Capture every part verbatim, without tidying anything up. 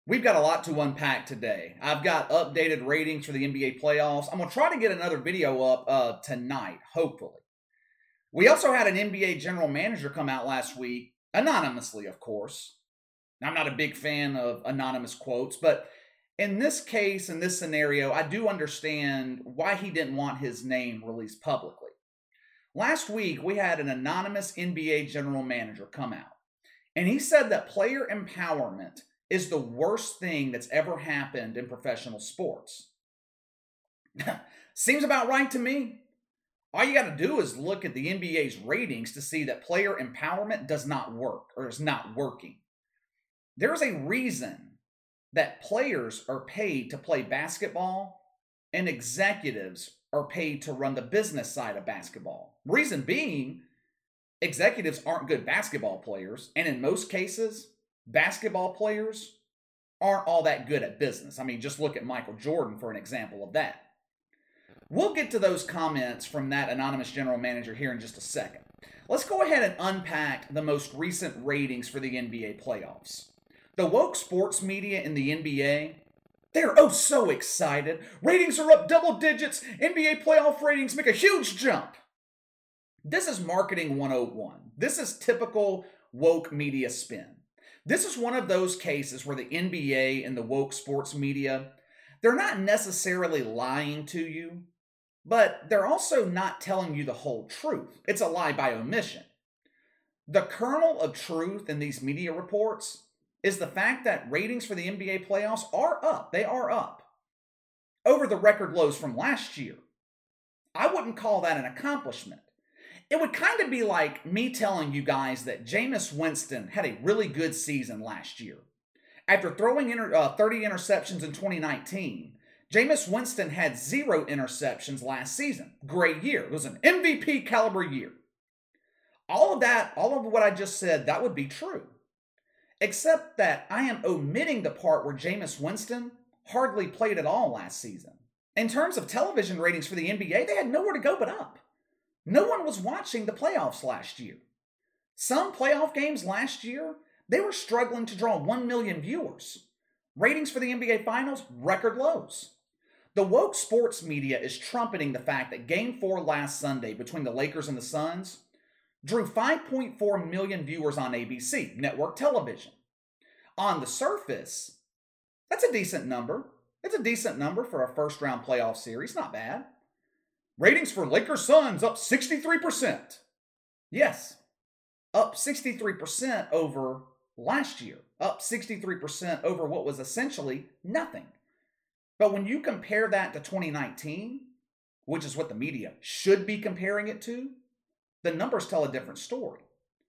We've got a lot to unpack today. I've got updated ratings for the N B A playoffs. I'm going to try to get another video up uh, tonight, hopefully. We also had an N B A general manager come out last week, anonymously, of course. I'm not a big fan of anonymous quotes, but in this case, in this scenario, I do understand why he didn't want his name released publicly. Last week, we had an anonymous N B A general manager come out, and he said that player empowerment is the worst thing that's ever happened in professional sports. Seems about right to me. All you got to do is look at the N B A's ratings to see that player empowerment does not work or is not working. There is a reason that players are paid to play basketball and executives are paid to run the business side of basketball. Reason being, executives aren't good basketball players, and in most cases, basketball players aren't all that good at business. I mean, just look at Michael Jordan for an example of that. We'll get to those comments from that anonymous general manager here in just a second. Let's go ahead and unpack the most recent ratings for the N B A playoffs. The woke sports media in the N B A, they're oh so excited. Ratings are up double digits. N B A playoff ratings make a huge jump. This is marketing one oh one. This is typical woke media spin. This is one of those cases where the N B A and the woke sports media, they're not necessarily lying to you, but they're also not telling you the whole truth. It's a lie by omission. The kernel of truth in these media reports is the fact that ratings for the N B A playoffs are up. They are up over the record lows from last year. I wouldn't call that an accomplishment. It would kind of be like me telling you guys that Jameis Winston had a really good season last year. After throwing inter- uh, thirty interceptions in twenty nineteen, Jameis Winston had zero interceptions last season. Great year. It was an M V P caliber year. All of that, all of what I just said, that would be true. Except that I am omitting the part where Jameis Winston hardly played at all last season. In terms of television ratings for the N B A, they had nowhere to go but up. No one was watching the playoffs last year. Some playoff games last year, they were struggling to draw one million viewers. Ratings for the N B A Finals, record lows. The woke sports media is trumpeting the fact that Game four last Sunday between the Lakers and the Suns drew five point four million viewers on A B C, network television. On the surface, that's a decent number. It's a decent number for a first-round playoff series, not bad. Ratings for Lakers Suns up sixty-three percent. Yes, up sixty-three percent over last year. Up sixty-three percent over what was essentially nothing. But when you compare that to twenty nineteen, which is what the media should be comparing it to, the numbers tell a different story.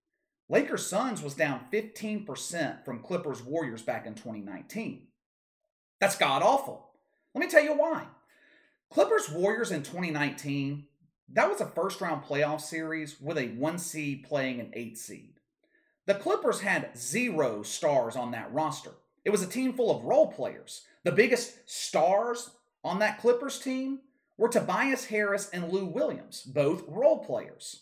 Lakers Suns was down fifteen percent from Clippers Warriors back in twenty nineteen. That's god-awful. Let me tell you why. Clippers Warriors in twenty nineteen, that was a first-round playoff series with a one seed playing an eight seed. The Clippers had zero stars on that roster. It was a team full of role players. The biggest stars on that Clippers team were Tobias Harris and Lou Williams, both role players.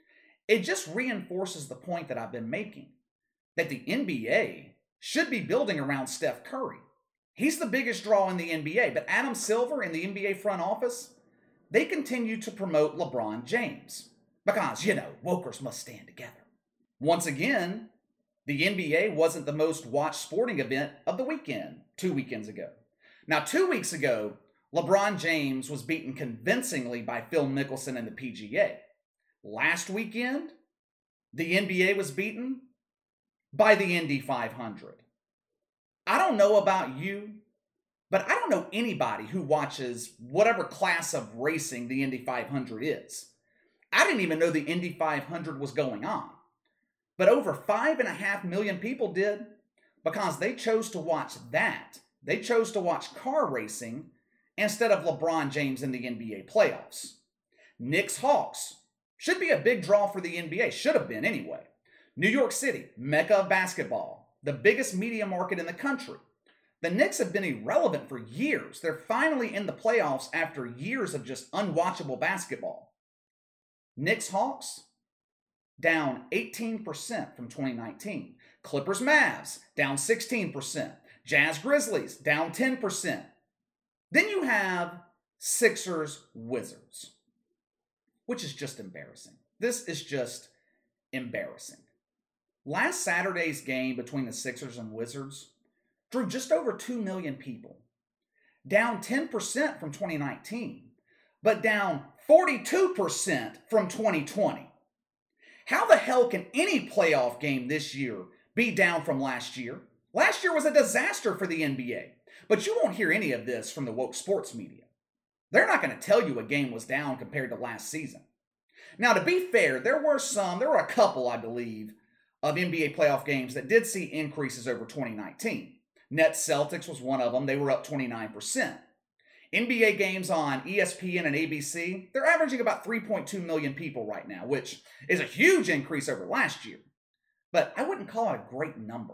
It just reinforces the point that I've been making, that the N B A should be building around Steph Curry. He's the biggest draw in the N B A, but Adam Silver in the N B A front office, they continue to promote LeBron James. Because, you know, wokers must stand together. Once again, the N B A wasn't the most watched sporting event of the weekend, two weekends ago. Now, two weeks ago, LeBron James was beaten convincingly by Phil Mickelson and the P G A. Last weekend, the N B A was beaten by the Indy five hundred. I don't know about you, but I don't know anybody who watches whatever class of racing the Indy five hundred is. I didn't even know the Indy five hundred was going on. But over five and a half million people did because they chose to watch that. They chose to watch car racing instead of LeBron James in the N B A playoffs. Knicks Hawks should be a big draw for the N B A. Should have been anyway. New York City, mecca of basketball. The biggest media market in the country. The Knicks have been irrelevant for years. They're finally in the playoffs after years of just unwatchable basketball. Knicks Hawks, down eighteen percent from twenty nineteen. Clippers Mavs, down sixteen percent. Jazz Grizzlies, down ten percent. Then you have Sixers Wizards, which is just embarrassing. This is just embarrassing. Last Saturday's game between the Sixers and Wizards drew just over two million people, down ten percent from twenty nineteen, but down forty-two percent from twenty twenty. How the hell can any playoff game this year be down from last year? Last year was a disaster for the N B A, but you won't hear any of this from the woke sports media. They're not going to tell you a game was down compared to last season. Now, to be fair, there were some, there were a couple, I believe, of N B A playoff games that did see increases over twenty nineteen. Nets Celtics was one of them. They were up twenty-nine percent. N B A games on E S P N and A B C, they're averaging about three point two million people right now, which is a huge increase over last year. But I wouldn't call it a great number.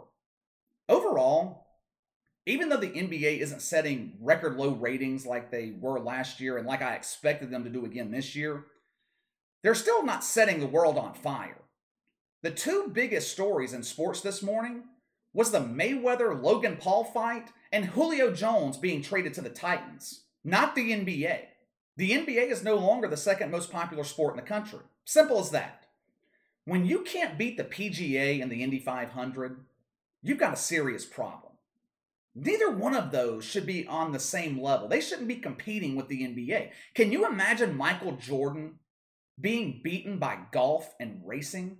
Overall, even though the N B A isn't setting record low ratings like they were last year and like I expected them to do again this year, they're still not setting the world on fire. The two biggest stories in sports this morning was the Mayweather-Logan Paul fight and Julio Jones being traded to the Titans, not the N B A. The N B A is no longer the second most popular sport in the country. Simple as that. When you can't beat the P G A and the Indy five hundred, you've got a serious problem. Neither one of those should be on the same level. They shouldn't be competing with the N B A. Can you imagine Michael Jordan being beaten by golf and racing?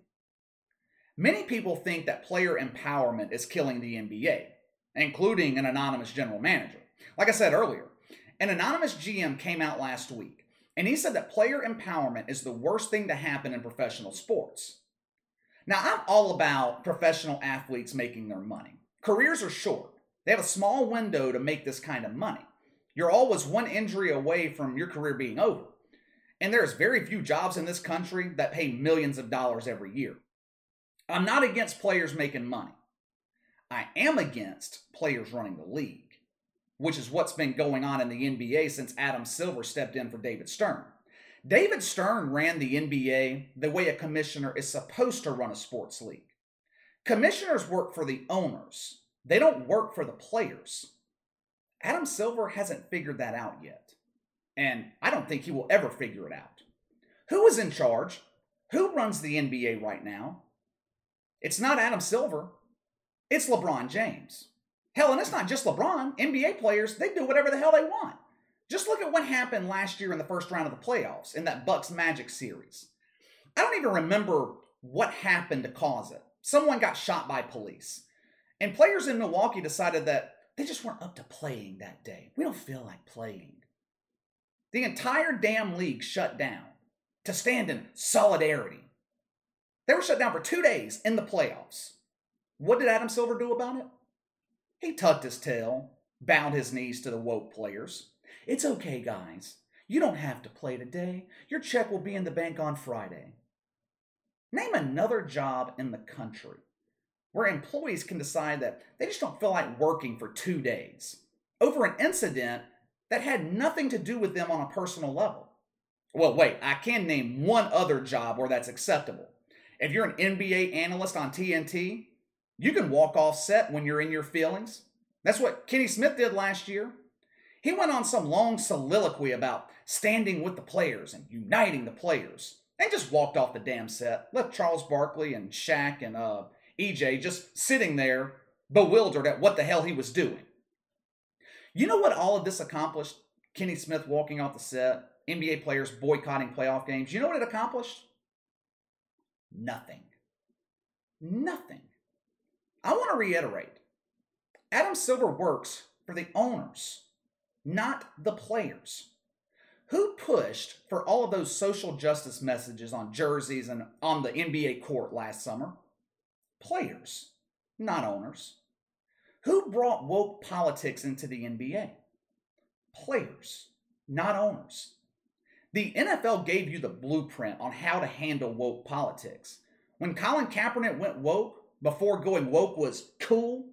Many people think that player empowerment is killing the N B A, including an anonymous general manager. Like I said earlier, an anonymous G M came out last week, and he said that player empowerment is the worst thing to happen in professional sports. Now, I'm all about professional athletes making their money. Careers are short. They have a small window to make this kind of money. You're always one injury away from your career being over. And there's very few jobs in this country that pay millions of dollars every year. I'm not against players making money. I am against players running the league, which is what's been going on in the N B A since Adam Silver stepped in for David Stern. David Stern ran the N B A the way a commissioner is supposed to run a sports league. Commissioners work for the owners. They don't work for the players. Adam Silver hasn't figured that out yet. And I don't think he will ever figure it out. Who is in charge? Who runs the N B A right now? It's not Adam Silver. It's LeBron James. Hell, and it's not just LeBron. N B A players, they do whatever the hell they want. Just look at what happened last year in the first round of the playoffs in that Bucks Magic series. I don't even remember what happened to cause it. Someone got shot by police. And players in Milwaukee decided that they just weren't up to playing that day. We don't feel like playing. The entire damn league shut down to stand in solidarity. They were shut down for two days in the playoffs. What did Adam Silver do about it? He tucked his tail, bowed his knees to the woke players. It's okay, guys. You don't have to play today. Your check will be in the bank on Friday. Name another job in the country where employees can decide that they just don't feel like working for two days over an incident that had nothing to do with them on a personal level. Well, wait, I can name one other job where that's acceptable. If you're an N B A analyst on T N T, you can walk off set when you're in your feelings. That's what Kenny Smith did last year. He went on some long soliloquy about standing with the players and uniting the players, and just walked off the damn set, left Charles Barkley and Shaq and uh, E J just sitting there bewildered at what the hell he was doing. You know what all of this accomplished? Kenny Smith walking off the set, N B A players boycotting playoff games. You know what it accomplished? Nothing. Nothing. I want to reiterate, Adam Silver works for the owners, not the players. Who pushed for all of those social justice messages on jerseys and on the N B A court last summer? Players, not owners. Who brought woke politics into the N B A? Players, not owners. The N F L gave you the blueprint on how to handle woke politics. When Colin Kaepernick went woke, before going woke was cool,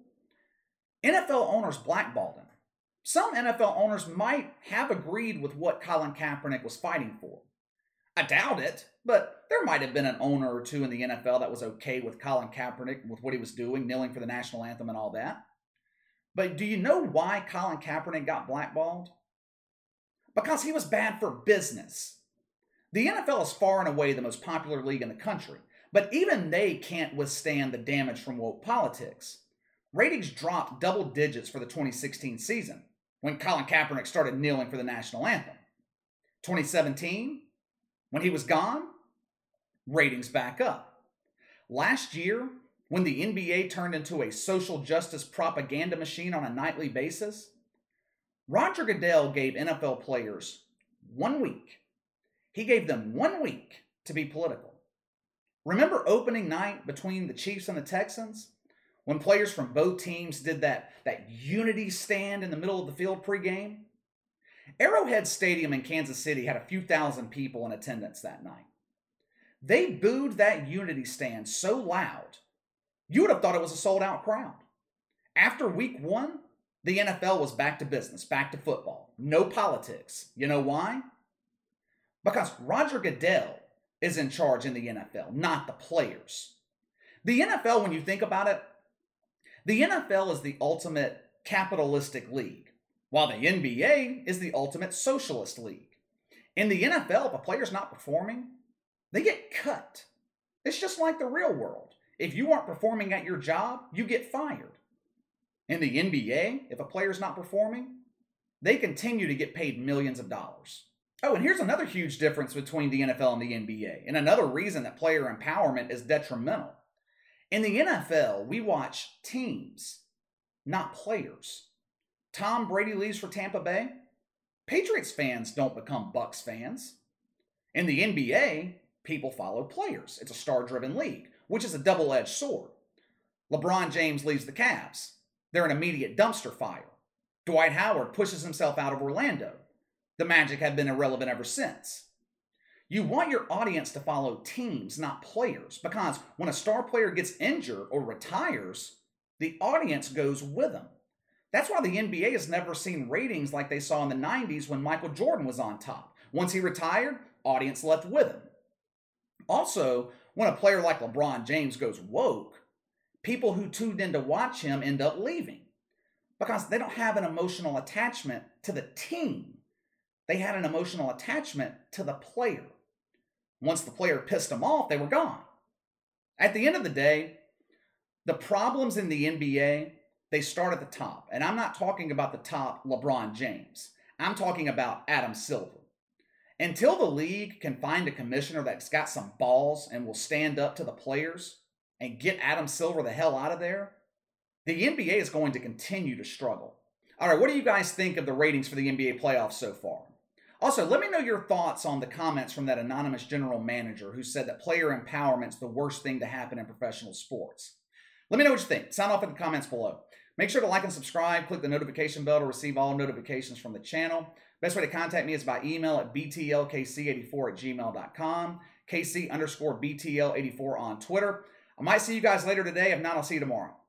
N F L owners blackballed him. Some N F L owners might have agreed with what Colin Kaepernick was fighting for. I doubt it, but there might have been an owner or two in the N F L that was okay with Colin Kaepernick, with what he was doing, kneeling for the national anthem and all that. But do you know why Colin Kaepernick got blackballed? Because he was bad for business. The N F L is far and away the most popular league in the country, but even they can't withstand the damage from woke politics. Ratings dropped double digits for the twenty sixteen season, when Colin Kaepernick started kneeling for the national anthem. twenty seventeen, when he was gone, ratings back up. Last year, when the N B A turned into a social justice propaganda machine on a nightly basis, Roger Goodell gave N F L players one week. He gave them one week to be political. Remember opening night between the Chiefs and the Texans? When players from both teams did that, that unity stand in the middle of the field pregame? Arrowhead Stadium in Kansas City had a few thousand people in attendance that night. They booed that unity stand so loud, you would have thought it was a sold-out crowd. After week one, the N F L was back to business, back to football. No politics. You know why? Because Roger Goodell is in charge in the N F L, not the players. The N F L, when you think about it, the N F L is the ultimate capitalistic league, while the N B A is the ultimate socialist league. In the N F L, if a player's not performing, they get cut. It's just like the real world. If you aren't performing at your job, you get fired. In the N B A, if a player's not performing, they continue to get paid millions of dollars. Oh, and here's another huge difference between the N F L and the N B A, and another reason that player empowerment is detrimental. In the N F L, we watch teams, not players. Tom Brady leaves for Tampa Bay. Patriots fans don't become Bucks fans. In the N B A, people follow players. It's a star-driven league, which is a double-edged sword. LeBron James leaves the Cavs. They're an immediate dumpster fire. Dwight Howard pushes himself out of Orlando. The Magic have been irrelevant ever since. You want your audience to follow teams, not players, because when a star player gets injured or retires, the audience goes with them. That's why the N B A has never seen ratings like they saw in the nineties when Michael Jordan was on top. Once he retired, audience left with him. Also, when a player like LeBron James goes woke, people who tuned in to watch him end up leaving because they don't have an emotional attachment to the team. They had an emotional attachment to the player. Once the player pissed them off, they were gone. At the end of the day, the problems in the N B A, they start at the top. And I'm not talking about the top LeBron James. I'm talking about Adam Silver. Until the league can find a commissioner that's got some balls and will stand up to the players and get Adam Silver the hell out of there, the N B A is going to continue to struggle. All right, what do you guys think of the ratings for the N B A playoffs so far? Also, let me know your thoughts on the comments from that anonymous general manager who said that player empowerment is the worst thing to happen in professional sports. Let me know what you think. Sound off in the comments below. Make sure to like and subscribe. Click the notification bell to receive all notifications from the channel. Best way to contact me is by email at b t l k c eighty-four at gmail dot com. K C underscore B T L eighty-four on Twitter. I might see you guys later today. If not, I'll see you tomorrow.